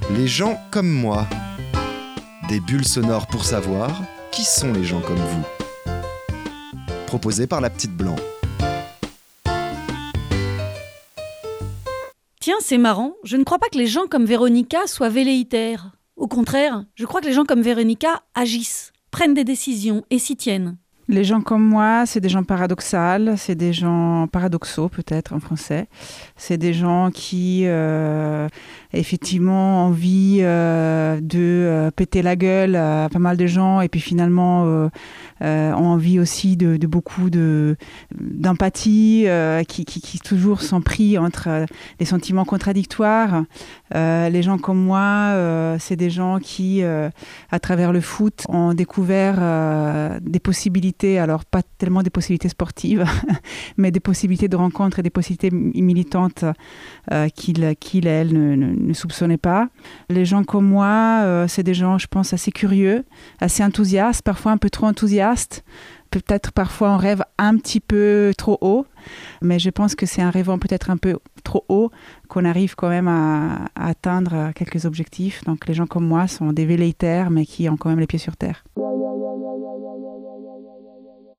Les gens comme moi. Des bulles sonores pour savoir qui sont les gens comme vous. Proposé par la petite Blanc. Tiens, c'est marrant, je ne crois pas que les gens comme Véronica soient velléitaires. Au contraire, je crois que les gens comme Véronica agissent, prennent des décisions et s'y tiennent. Les gens comme moi, c'est des gens paradoxaux, c'est des gens paradoxaux peut-être en français. C'est des gens qui effectivement ont envie de péter la gueule à pas mal de gens et puis finalement ont envie aussi de beaucoup d'empathie, qui toujours sont pris entre des sentiments contradictoires. Les gens comme moi, c'est des gens qui, à travers le foot, ont découvert des possibilités. Alors pas tellement des possibilités sportives, mais des possibilités de rencontres et des possibilités militantes qu'ils, elles, ne soupçonnaient pas. Les gens comme moi, c'est des gens, je pense, assez curieux, assez enthousiastes, parfois un peu trop enthousiastes. Peut-être parfois on rêve un petit peu trop haut, mais je pense que c'est en rêvant peut-être un peu trop haut qu'on arrive quand même à atteindre quelques objectifs. Donc les gens comme moi sont des velléitaires, mais qui ont quand même les pieds sur terre.